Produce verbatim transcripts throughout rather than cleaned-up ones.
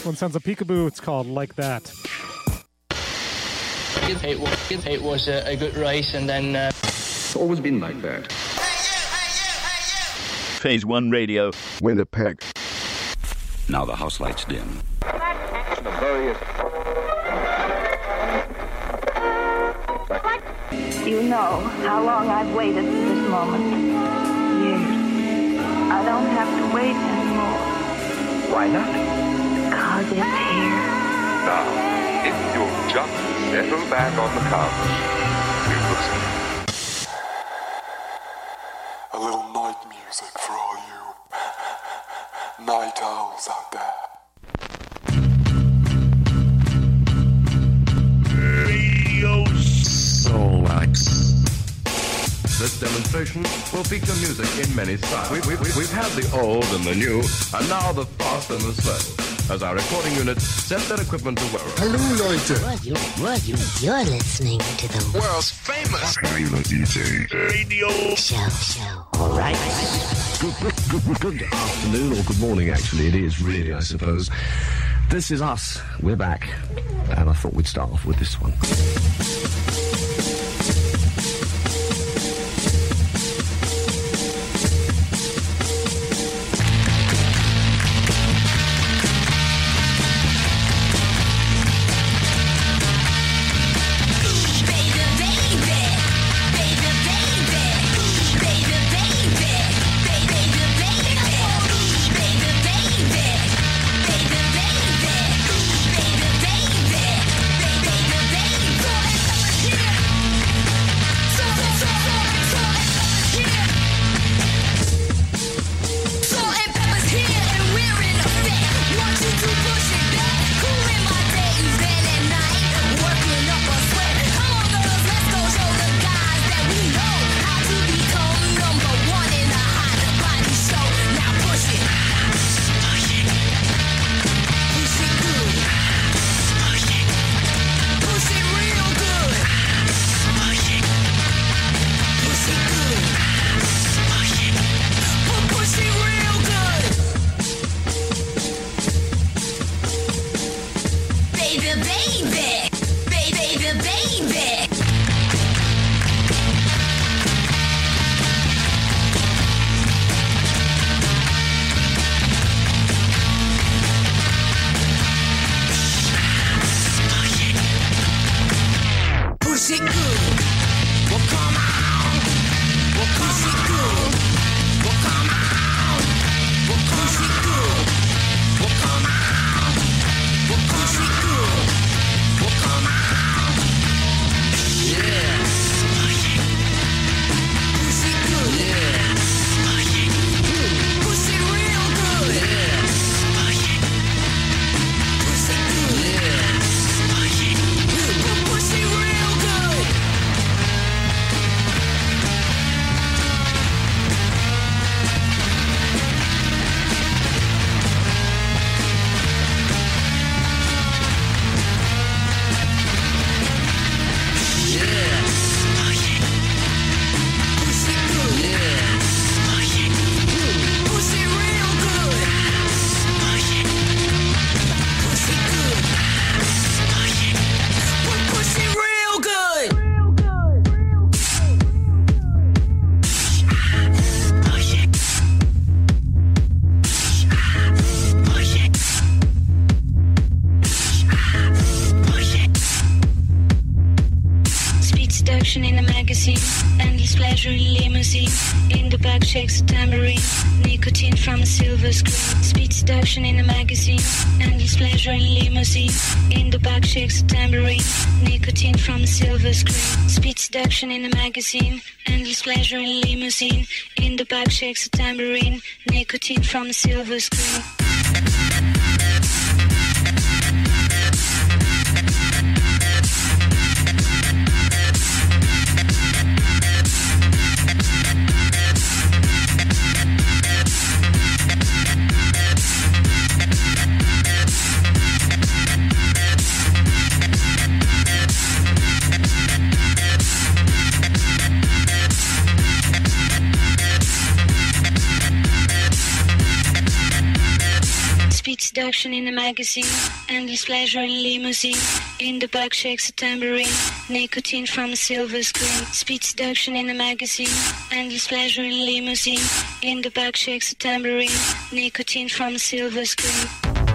One sounds a peekaboo. It's called Like That. It was, it was a, a good race, and then... Uh... It's always been like that. Phase One Radio. Winnipeg. Now the house lights dim. You know how long I've waited for this moment. Years. I don't have to wait anymore. Why not? Because it's here. Now, if you'll just settle back on the couch, we'll listen. A little night music for all you night owls out there. Radio Soulwax. This demonstration will feature music in many styles. We, we, we, we've had the old and the new, and now the fast and the slow, as our recording units set their equipment to work. Hallo Leute. Well, you, well, you, you're listening to the world's famous radio D J. Radio Show, show. All right. Good, good, good, good afternoon, or good morning, actually. It is really, I suppose. This is us. We're back. And I thought we'd start off with this one. In the magazine, endless pleasure in limousine. In the back shakes a tambourine, nicotine from a silver screen. Speed seduction in the magazine, endless pleasure in limousine. In the back shakes a tambourine, nicotine from a silver screen. Speed seduction in the magazine, endless pleasure in limousine. In the back shakes a tambourine, nicotine from a silver screen. seduction in the magazine, endless pleasure in limousine. In the back shakes a tambourine, nicotine from a silver screen. Speed seduction in the magazine, endless pleasure in limousine. In the back shakes a tambourine, nicotine from a silver screen.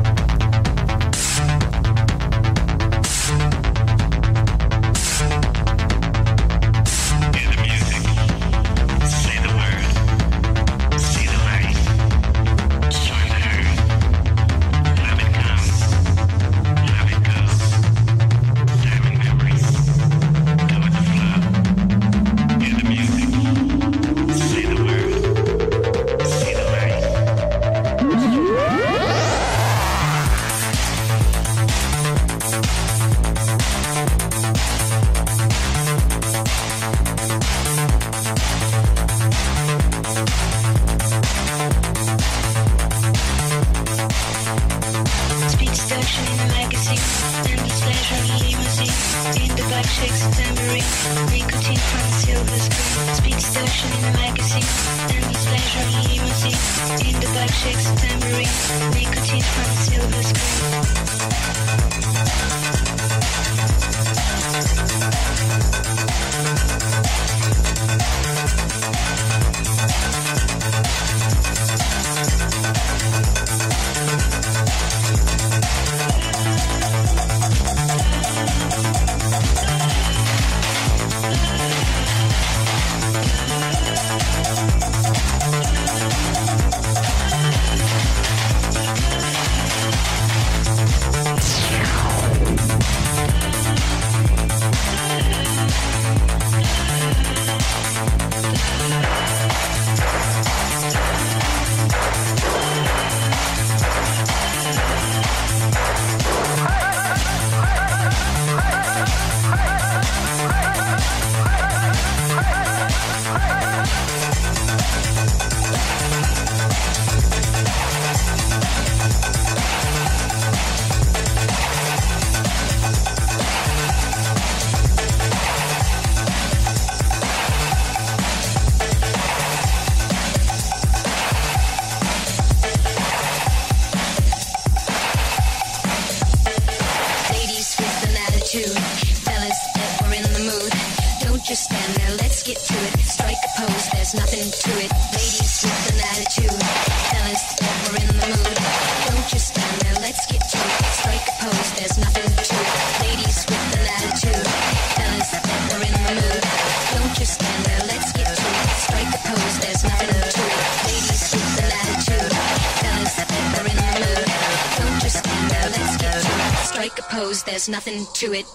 There's nothing to it.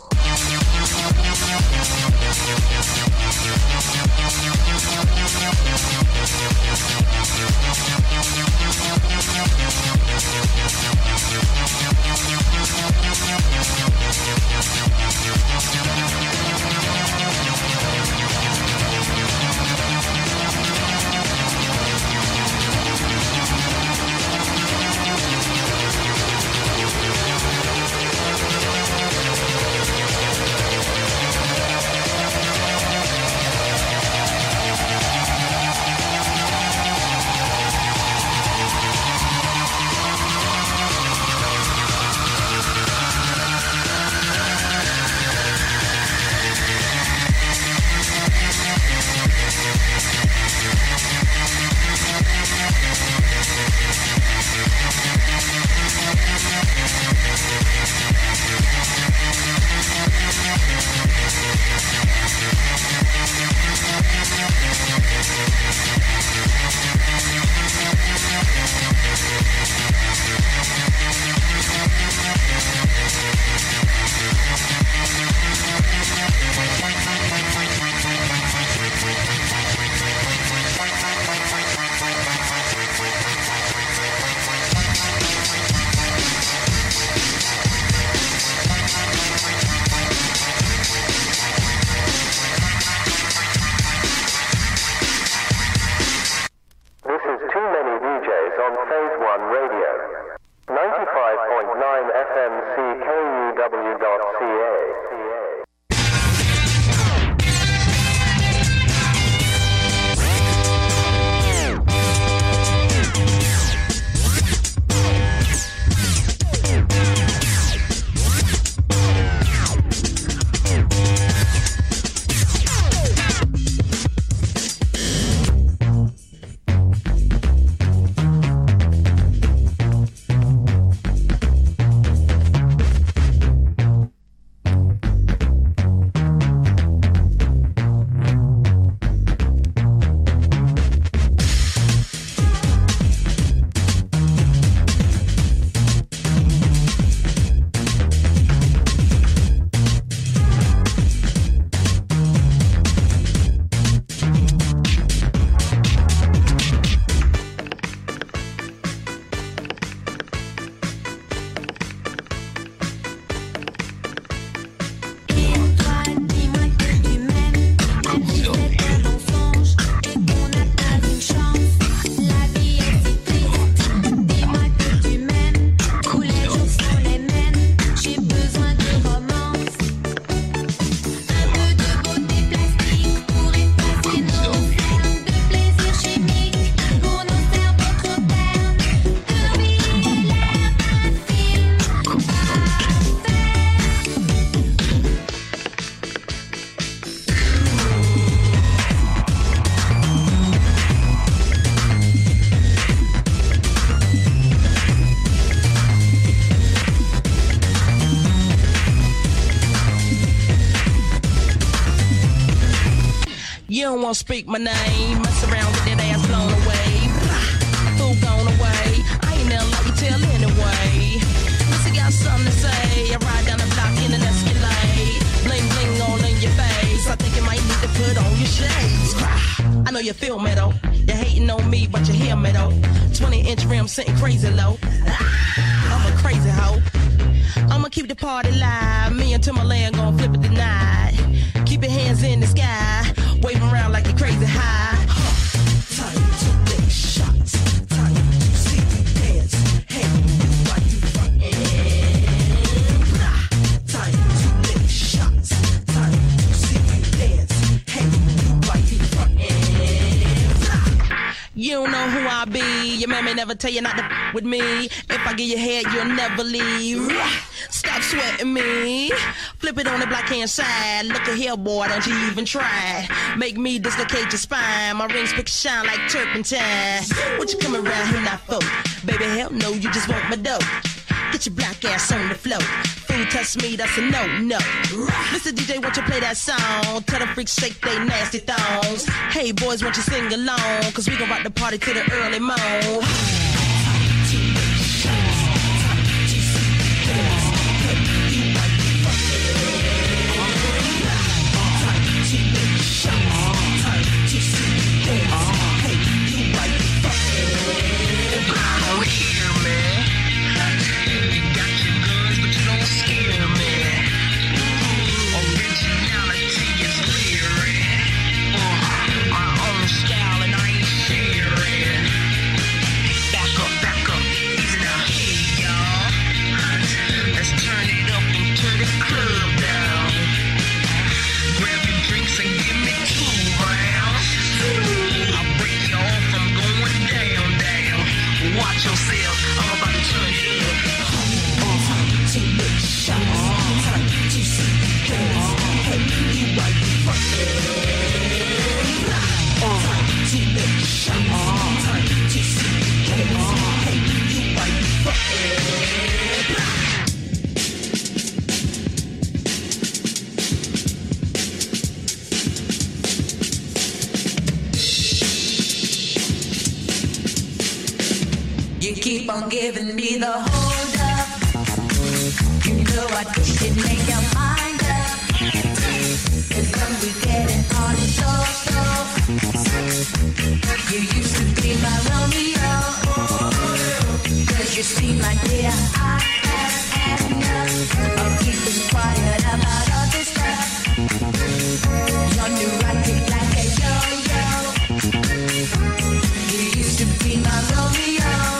You don't wanna speak my name. Mess around with that ass blown away. Fool gone away. I ain't never like you tell anyway. Listen, got something to say. I ride down the block in an Escalade. Bling bling all in your face. I think you might need to put on your shades. I know you feel me though. You're hating on me, but you hear me though. twenty inch rim sitting crazy low. I'm a crazy hoe. I'ma keep the party live. Me and Timberland gon' flip it tonight. Keep your hands in the sky. Wave around like you're crazy high. Time to take shots. Time to see you dance. Hey, why you fucking? Time to take shots. Time to see you dance. Hey, why you fucking? You don't know who I be. Your man may never tell you not to f with me. If I give you head, you'll never leave. Stop sweating me. Flip it on the black hand side. Look at here, boy, don't you even try. Make me dislocate your spine. My rings pick shine like turpentine. What you coming around here not for? Baby, hell no, you just want my dough. Get your black ass on the floor. Food touch me, that's a no, no. Mister D J, won't you play that song? Tell the freaks shake they nasty thongs. Hey boys, won't you sing along? Cause we gon' rock the party to the early morn. Keep on giving me the hold up. You know I just should make your mind up. Cause when we get it on it's so slow. You used to be my Romeo. Cause you see my dear, I have had enough of keeping quiet about all this stuff. You're neurotic like a yo-yo. You used to be my Romeo.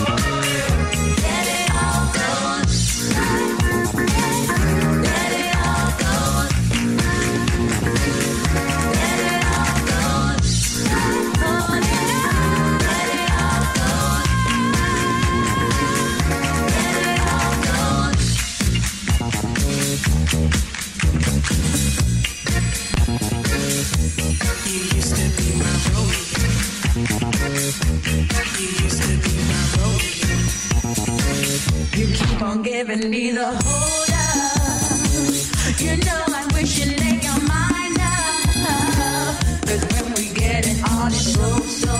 Giving me the hold up. You know I wish you'd make your mind up. Cause when we get it on it's so so.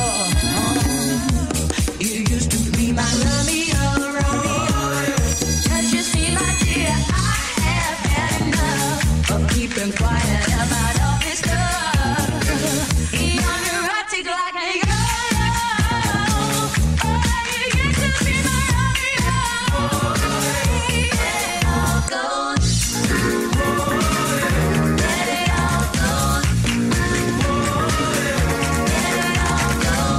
You used to be my Romeo, Romeo. Cause you see my dear, I have had enough of keeping quiet about all this stuff. You're neurotic like a yo-yo. Go.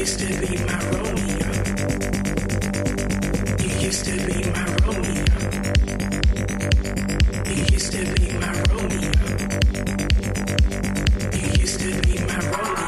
used to be my Romeo. You used to be my Romeo. You used to be my Romeo. You used to be my Romeo.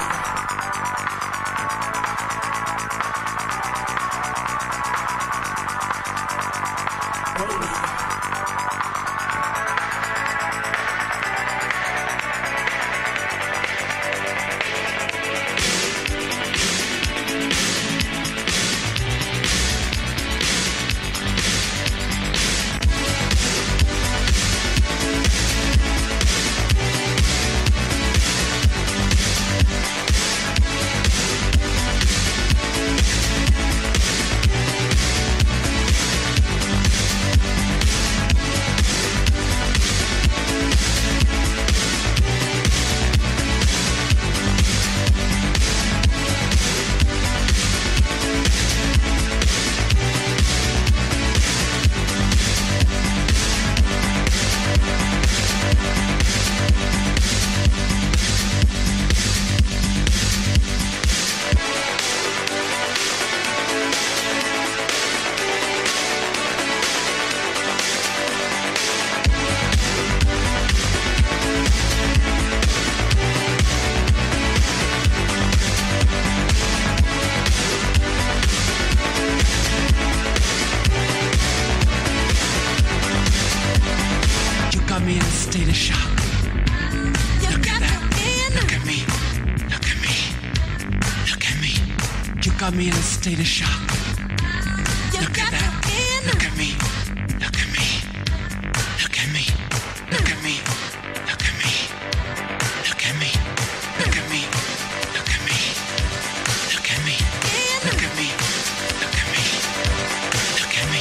Me in a state of shock. Look at that. Look at me. Look at me. Look at me. Look at me. Look at me. Look at me. Look at me. Look at me. Look at me. Look at me. Look at me. Look at me.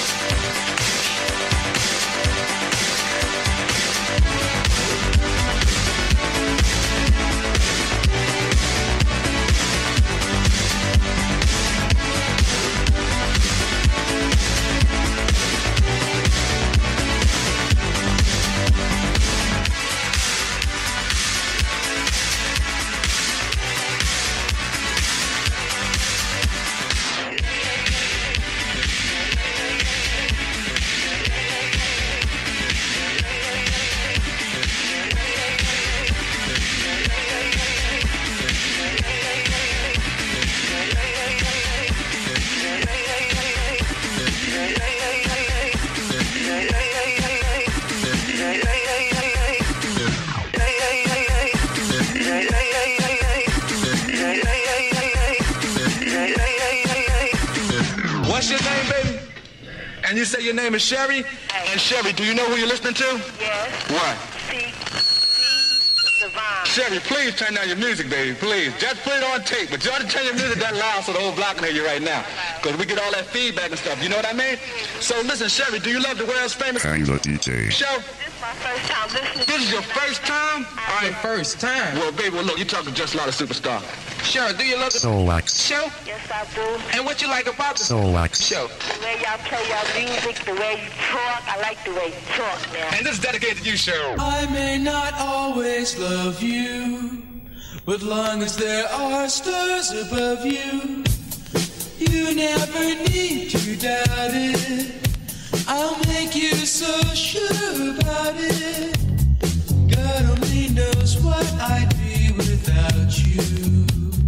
What's your name, baby? And you say your name is Sherry? And Sherry, do you know who you're listening to? Yes. What? C. C. Savon. Sherry, please turn down your music, baby, please. Just put it on tape, but you ought to turn your music that loud so the whole block can hear you right now. Because we get all that feedback and stuff, you know what I mean? So listen, Sherry, do you love the world's famous Angler D J show? This is my first time listening. This is your first time? All right, first time. Well, baby, well, look, you're talking just a lot of superstar. Sure, do you love the Soulwax show? Yes, I do. And what you like about the Soulwax show? The way y'all play your music, the way you talk. I like the way you talk now. And this is dedicated to you, Cheryl. I may not always love you, but long as there are stars above you, you never need to doubt it. I'll make you so sure about it. God only knows what I'd be without you.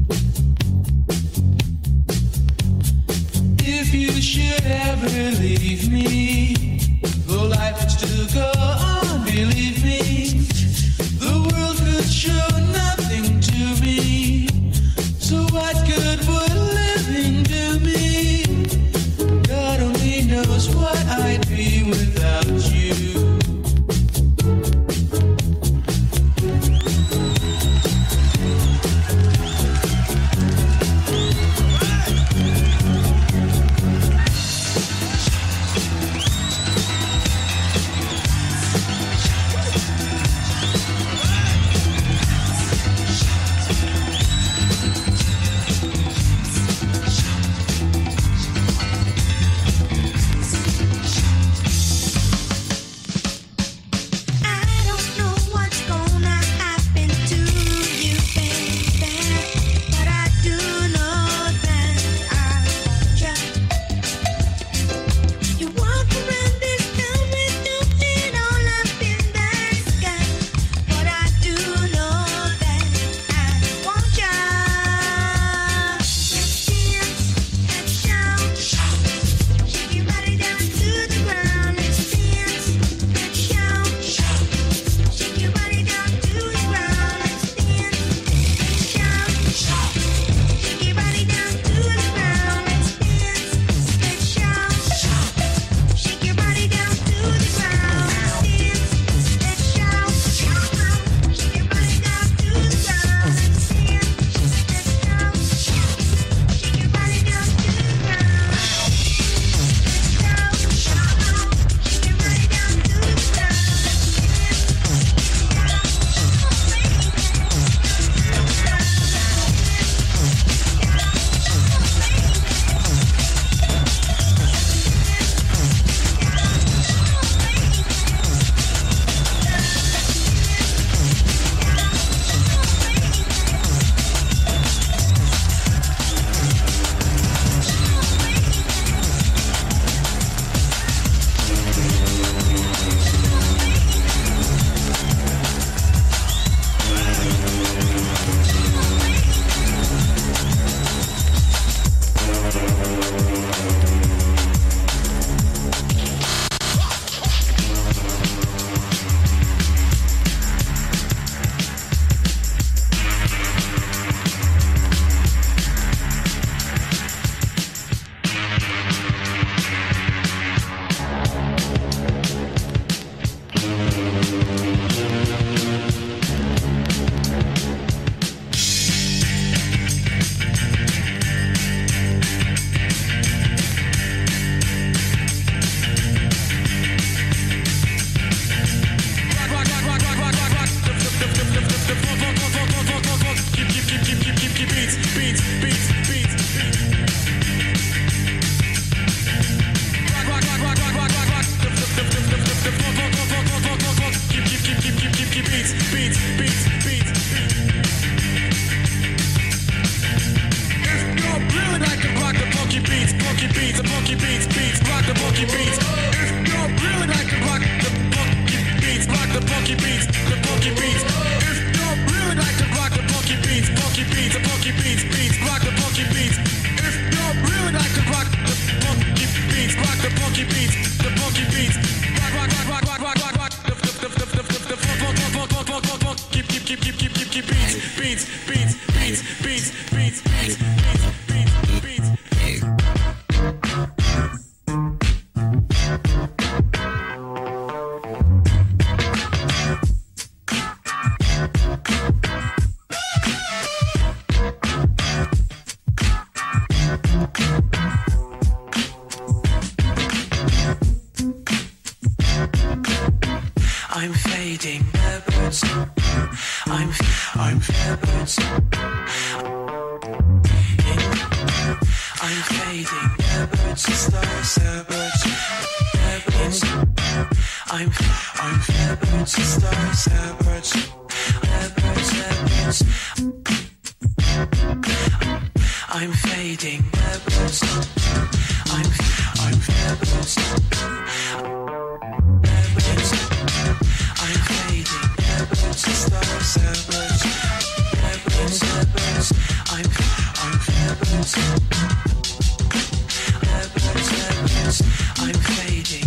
If you should ever leave me, though life would still go on, believe me, the world could show nothing to me. So what good would living do me? God only knows what I'd be without you. beats. If you really like to rock the funky beats, rock the funky beats, the funky beats. Rock, rock, rock, rock, rock, rock, rock, rock. The, the, the, the, the, the, the funk, funk, funk, funk, funk, funk, funk. Keep, keep, keep, keep, keep, keep, keep beats, beats, beats, beats, beats, beats, beats, beats, beats, beats. I'm fading the birds. I'm I'm the birds. I'm fading the birds. The stars, the birds, the birds. I'm I'm the birds. The stars, the birds, the birds, the birds. I'm fading the birds. I'm I'm the birds. I'm fading, the birds, the stars, the birds, the birds, the birds. I'm, I'm the birds, the birds, the birds. I'm fading.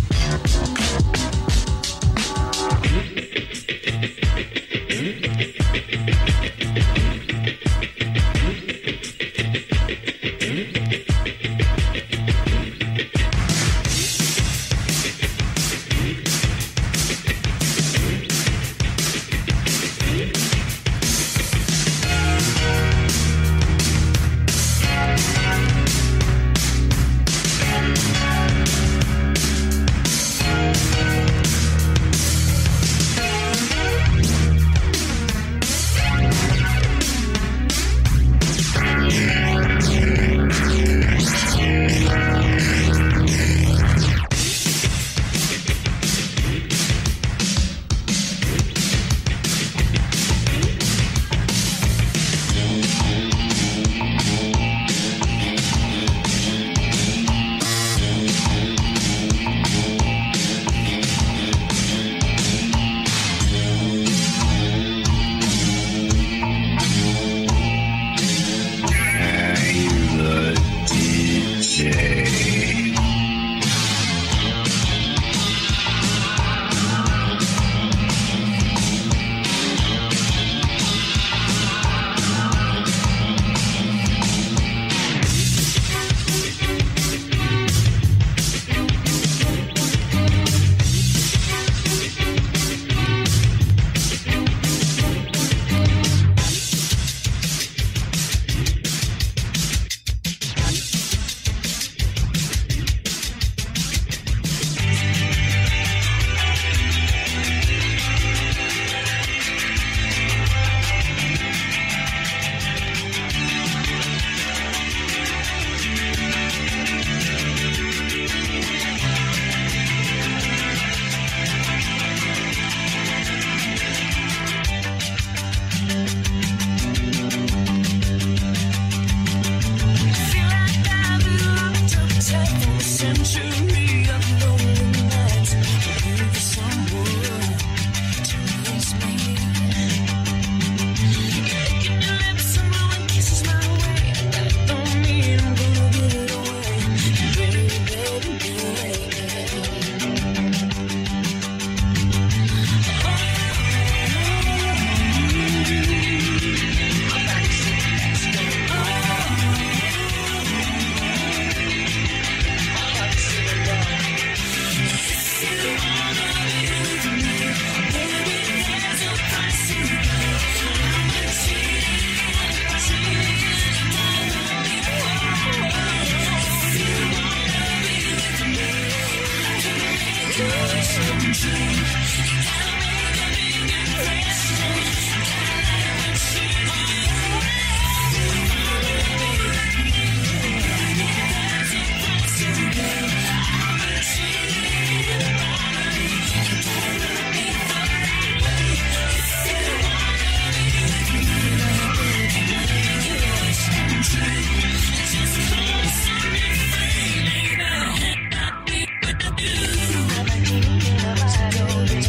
Don't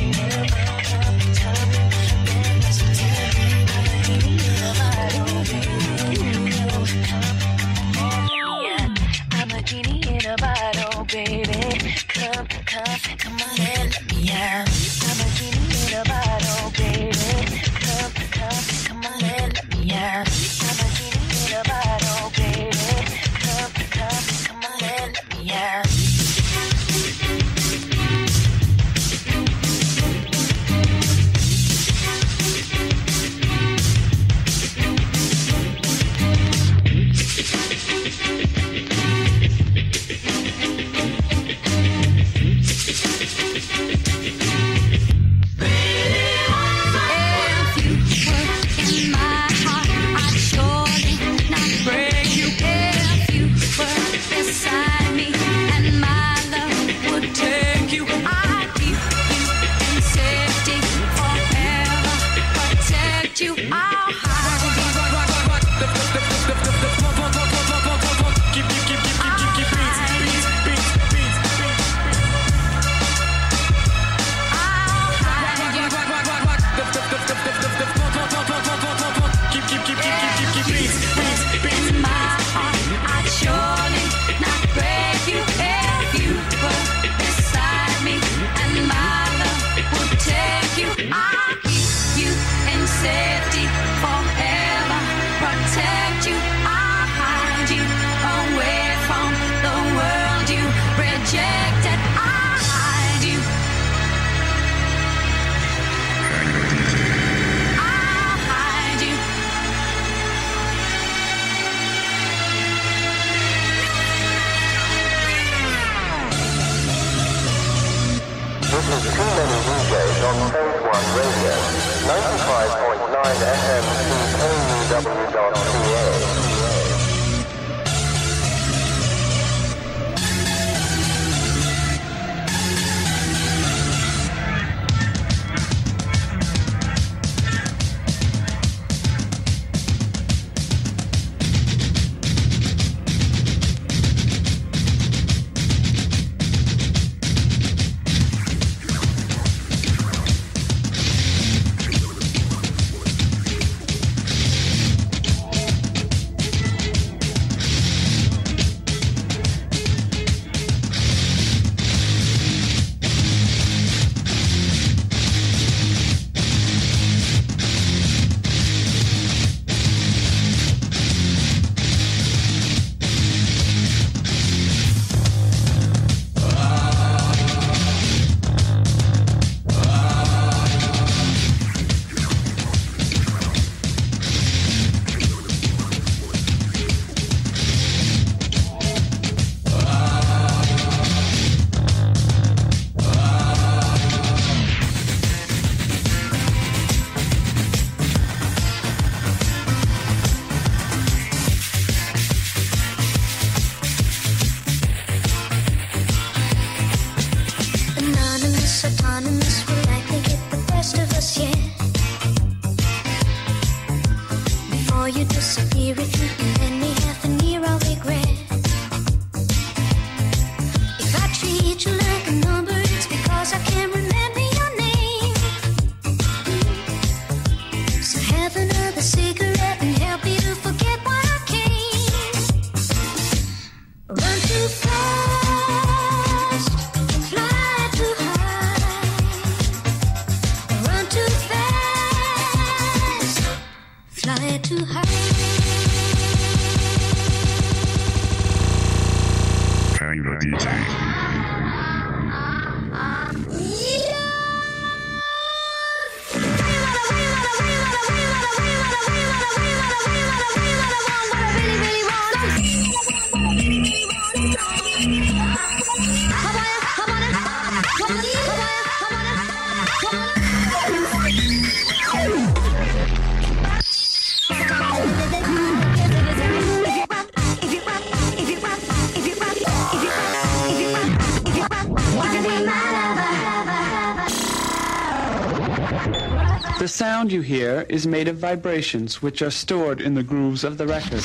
The sound you hear is made of vibrations which are stored in the grooves of the record.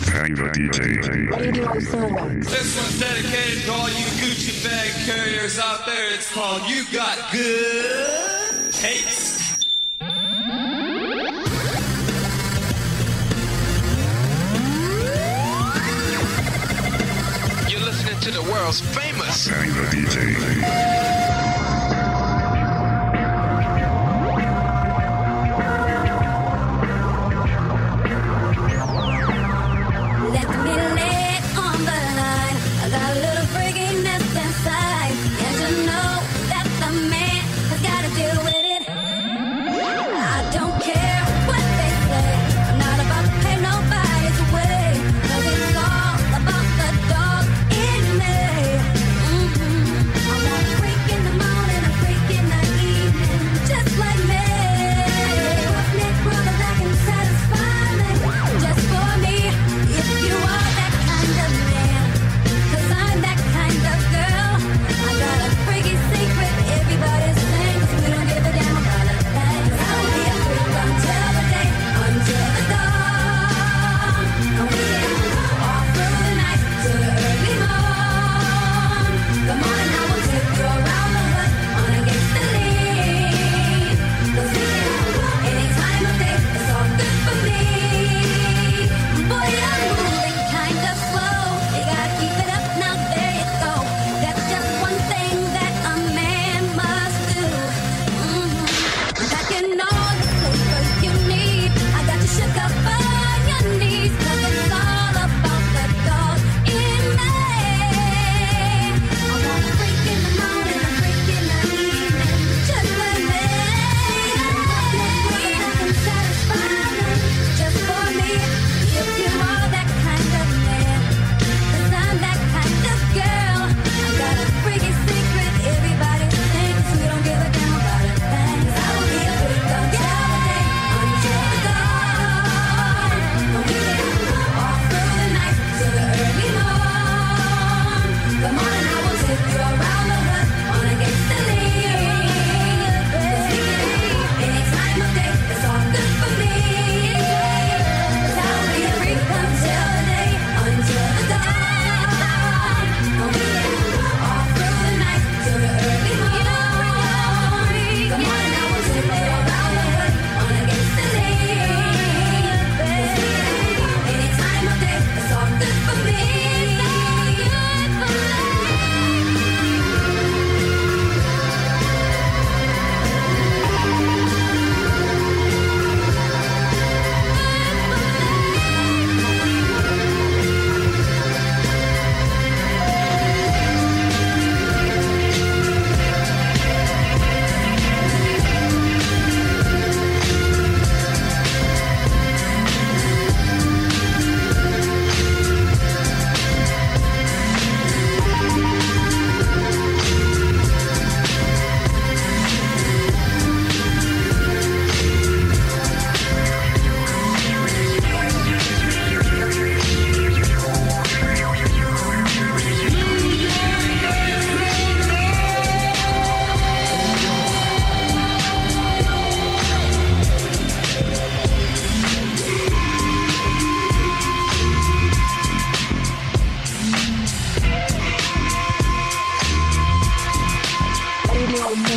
This one's dedicated to all you Gucci bag carriers out there. It's called You Got Good Taste. You're listening to the world's famous D J. About to pay nobody's way, 'cause it's all about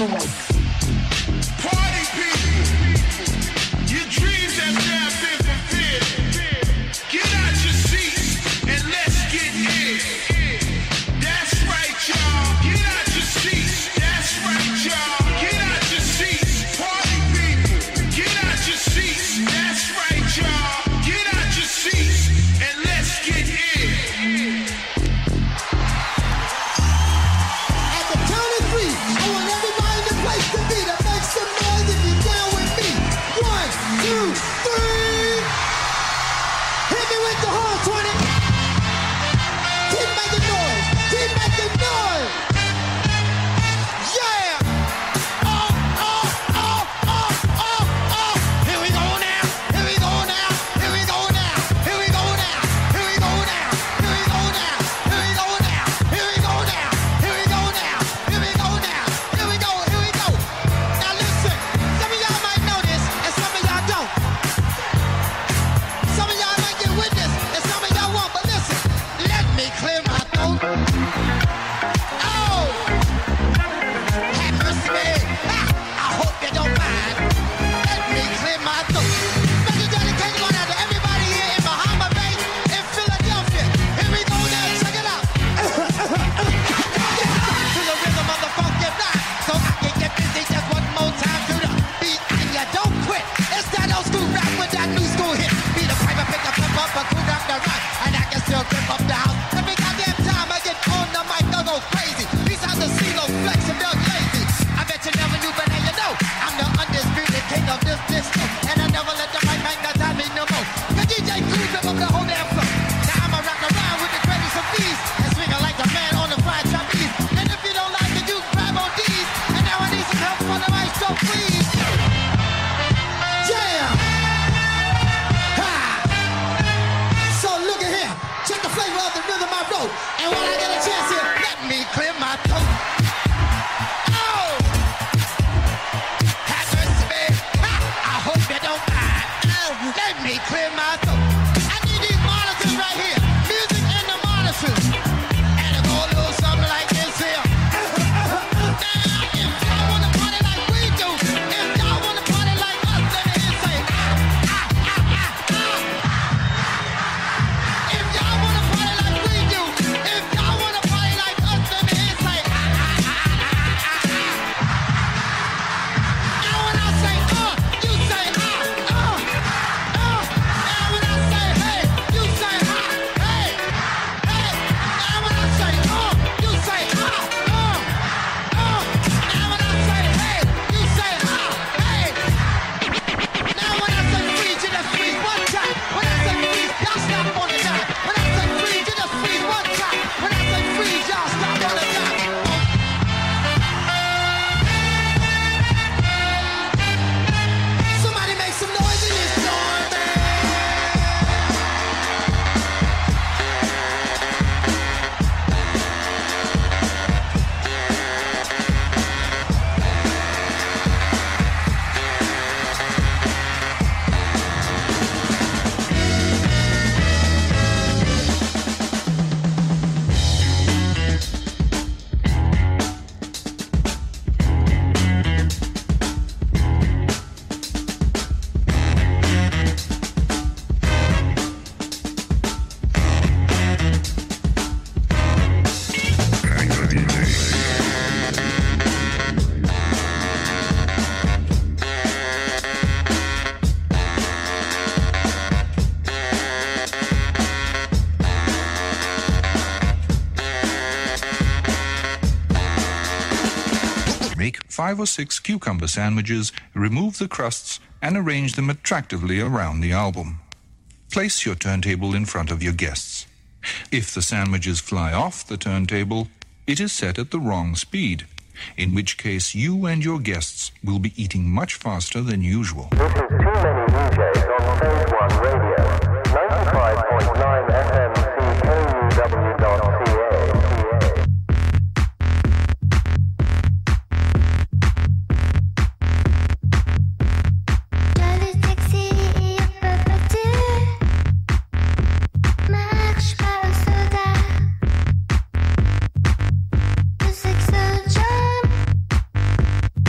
Party people, your dreams have now been fulfilled. Get out your seats and let's get in. That's right, y'all. Get out your seats. That's right, y'all. Get out your seats. Party people, get out your seats. That's right, y'all. Get out your seats and let's get in. At the count of three, I want everybody in the place to be to make some noise if you're down with me. One, two, three. Hit me with the horn, twenty. Keep making noise. Keep making noise. Yeah. Oh, oh, oh, oh, oh, oh. Here we go now. Here we go now. Here we go now. Here we go now. Here we go now. Here we go now. Here we go now. Here we go now. Here we go now. Here we go now. Here we go. Here we go. Now listen. Some of y'all might know this, and some of y'all don't. Some of y'all might get with this, and some of y'all won't. But listen, let me clear my throat. Oh, have mercy, man. Ah, I hope you don't mind. Let me clear my throat. Special dedication going out to everybody here in Bahama Bay, in Philadelphia. Here we go now. Check it out. To the rhythm of the funky rhyme, so I can get busy just one more time to the beat, and you don't quit. It's that old school rap with that new school hit. Be the piper, pick up, flip up, a cool down the rhyme, and I can still grip up the house. Every goddamn time I get on the mic, I go crazy. Peace out to CeeLo, Flex, and Doug Lazy. I bet you never knew, but now you know I'm the undisputed king of this disco, and I never let the mic magnetize me no more. The D J Clue grip up the whole damn floor. Now I'ma rock around with the greatest of these, and swinging like a man on the fried trapeze. And if you don't like it, you grab on these. And now I need some help from the mic, so please. Yeah. Ha. So look at here. Check the flavor of the rhythm I wrote. And when I get a chance here, let me clear my throat. Oh. Have mercy, babe. Ha. I hope you don't mind. Oh. Let me clear my throat. I need these monitors right here. Music and the monitors. And it go a little something like this here. Now, if y'all wanna party like we do, if y'all wanna party like us, let me hear say, ah, ah, ah, ah. If y'all wanna party like we do, if y'all wanna party like us, let me hear say, ah, ah, ah, ah, ah, ah. Now when I say uh, you say ah, uh, uh. Now when I say hey, you say ha, hey, hey. Now when I say uh, you say ah, uh, uh. Now when I say hey, you say ha, hey. Now when I say freeze, you just freeze one time. When I say freeze, y'all stop on the dime. When I say freeze, you just freeze one time. When I say freeze, y'all stop on the dime. Somebody make some noise in this joint, man. Make five or six cucumber sandwiches, remove the crusts, and arrange them attractively around the album. Place your turntable in front of your guests. If the sandwiches fly off the turntable, it is set at the wrong speed, in which case you and your guests will be eating much faster than usual. This is Too Many D Js on Stage One Radio, ninety-five point nine F M C K U W dot C A. Marche pas au soda. Je sais que ce job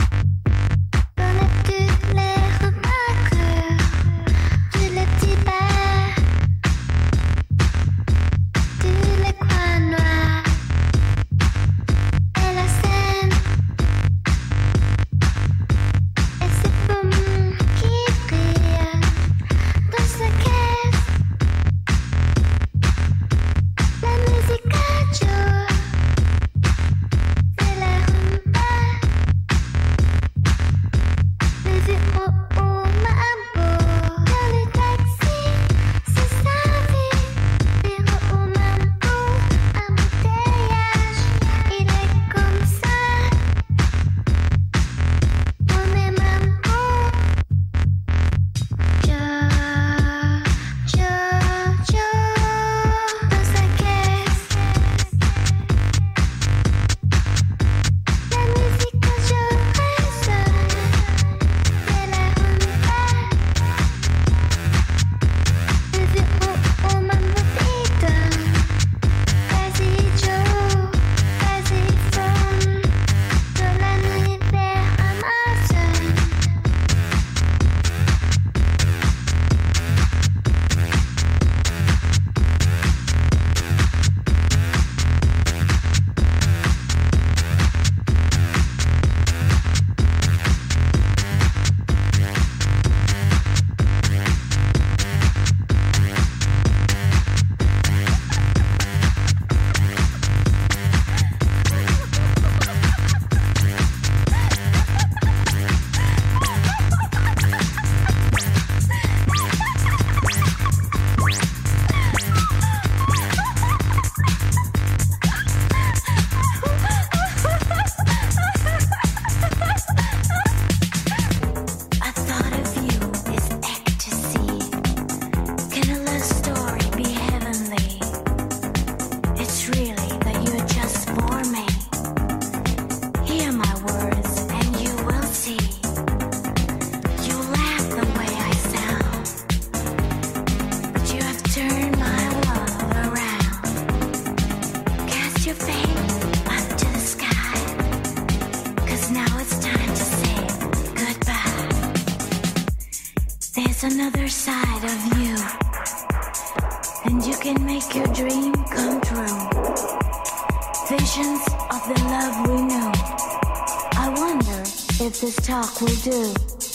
It's another side of you. And you can make your dream come true. Visions of the love we knew. I wonder if this talk will do.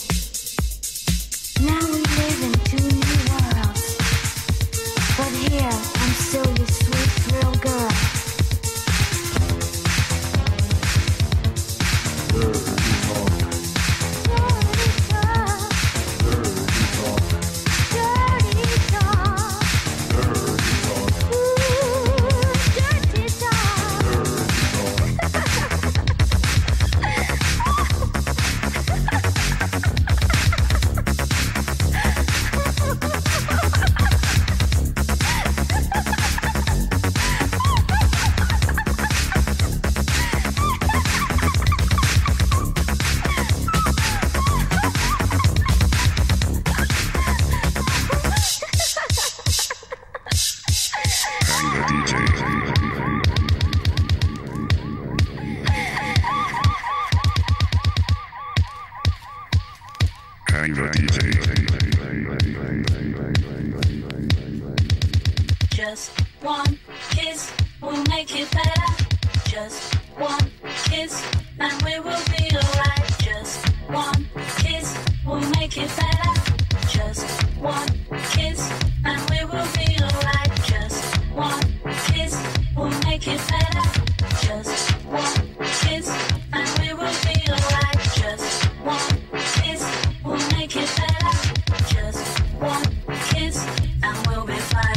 Now we live in two new worlds. But here, I'm still your sweet thrill girl. Just one kiss will make it better. Just one kiss and we will be alright. Just one kiss will make it better. Just one kiss and we will be alright. Just one kiss will make it better. Just one kiss and we will be alright. Just one kiss will make it better. Just one kiss and we'll be fine.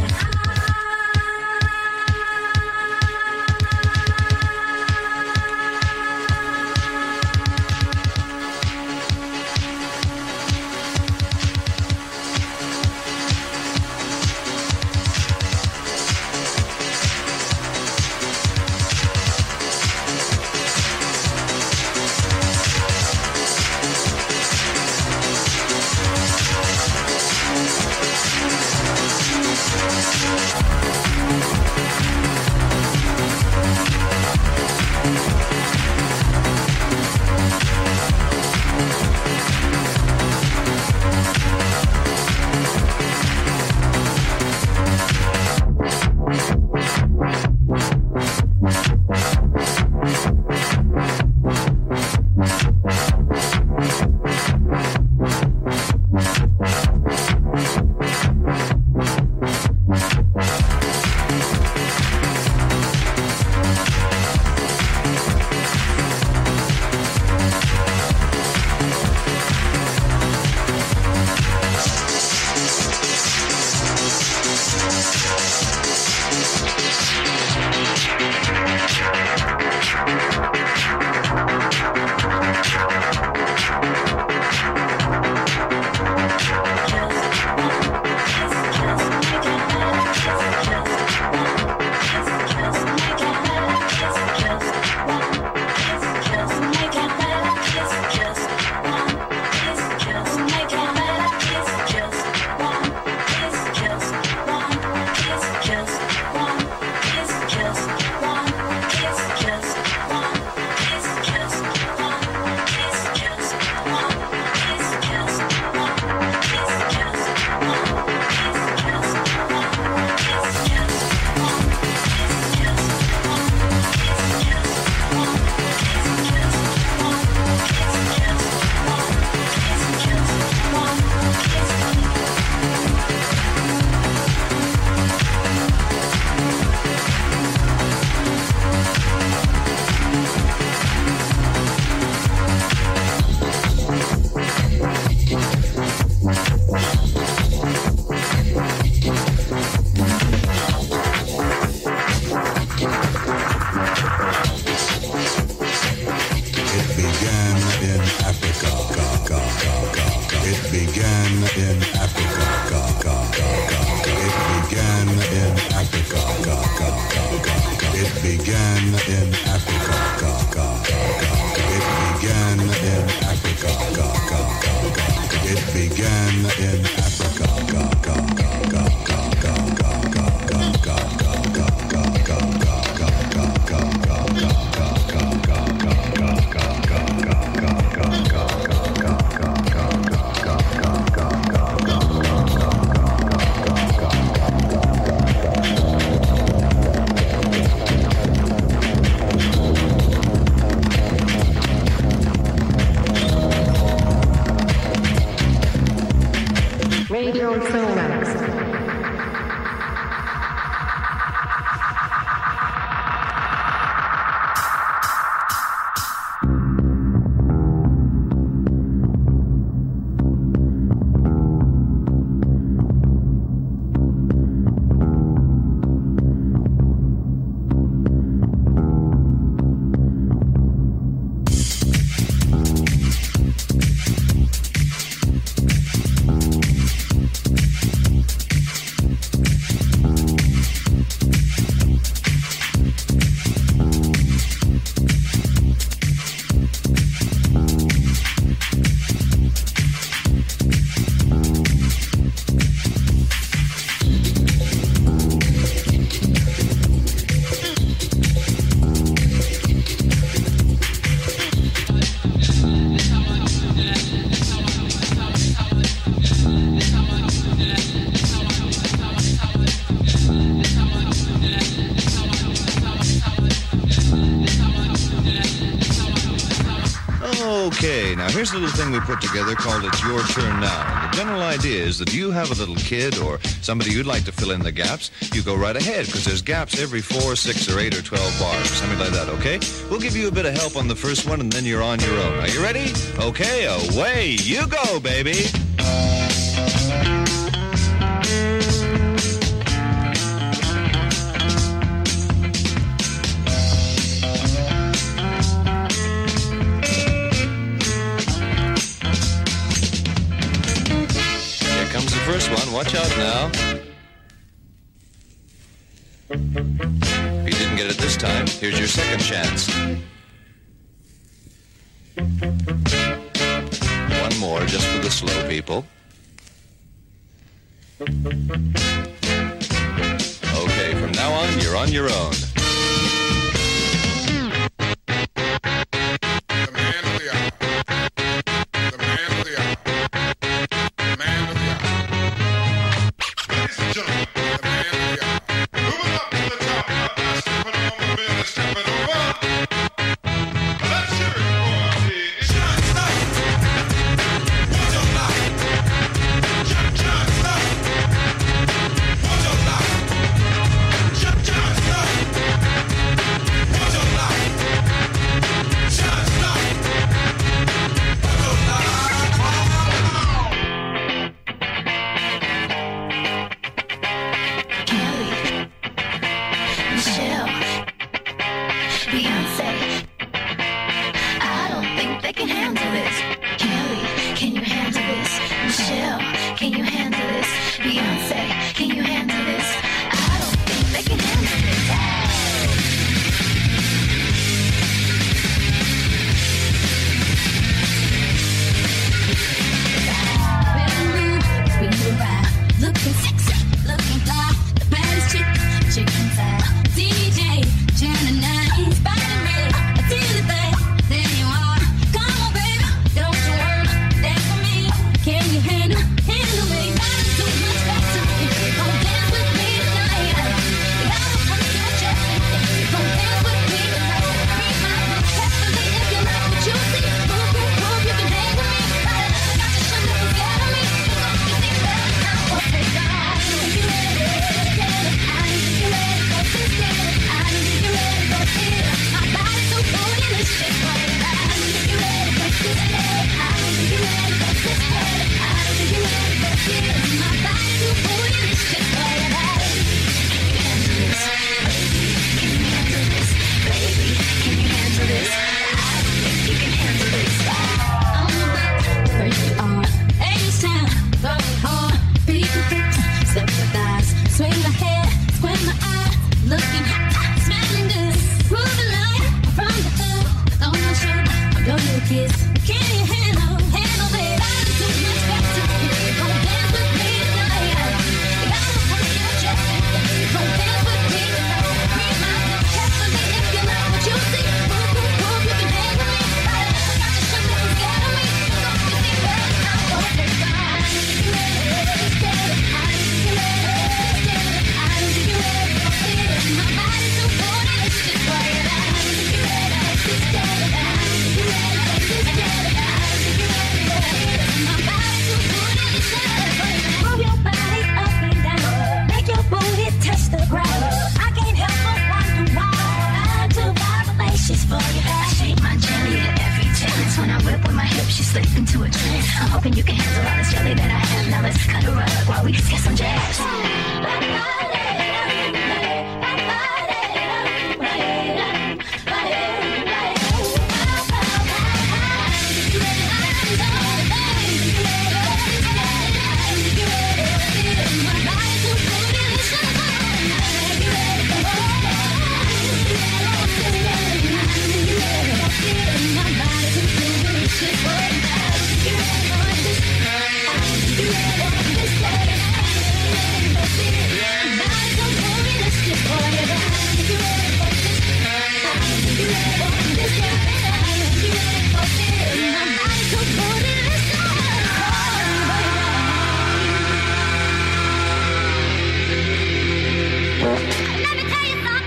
Go, go, go, go, go, go, go, go, go. Okay, now here's a little thing we put together called It's Your Turn Now. The general idea is that you have a little kid or somebody you'd like to fill in the gaps. You go right ahead, because there's gaps every four, six, or eight, or twelve bars, something like that, okay? We'll give you a bit of help on the first one, and then you're on your own. Are you ready? Okay, away you go, baby. First one, watch out now. If you didn't get it this time, here's your second chance. One more just for the slow people. Okay, from now on, you're on your own.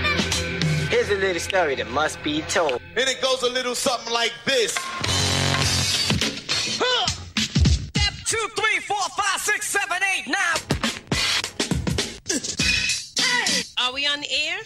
Story that must be told. And it goes a little something like this. two, three, four, five, six, seven, eight, nine. Are we on the air?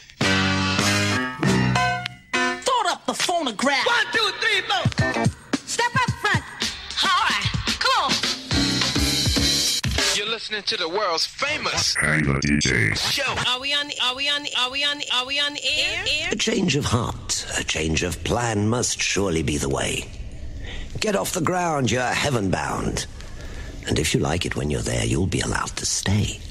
Throw up the phonograph. One, two, three, four. Step up front. All right, come on. You're listening to the world's famous Angler D J show. Are we on the? Are we on the? Are we on the? Are we on the air? air? A change of heart, a change of plan must surely be the way. Get off the ground, you're heaven bound. And if you like it when you're there, you'll be allowed to stay.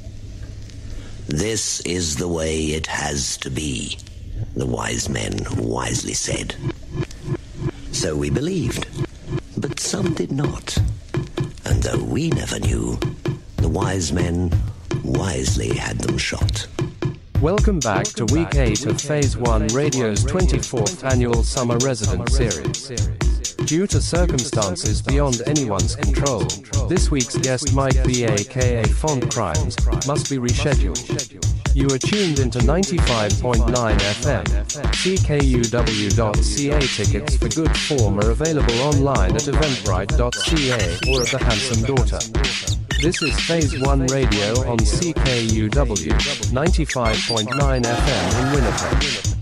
This is the way it has to be, the wise men wisely said. So we believed, but some did not. And though we never knew, the wise men wisely had them shot. Welcome back to week eight of Phase one Radio's twenty-fourth annual Summer Resident Series. Due to circumstances beyond anyone's control, this week's guest Mike B aka Font Crimes must be rescheduled. You are tuned into ninety-five point nine F M. C K U W dot C A tickets for good form are available online at eventbrite dot C A or at the Handsome Daughter. This is Phase one Radio on C K U W, ninety-five point nine F M in Winnipeg.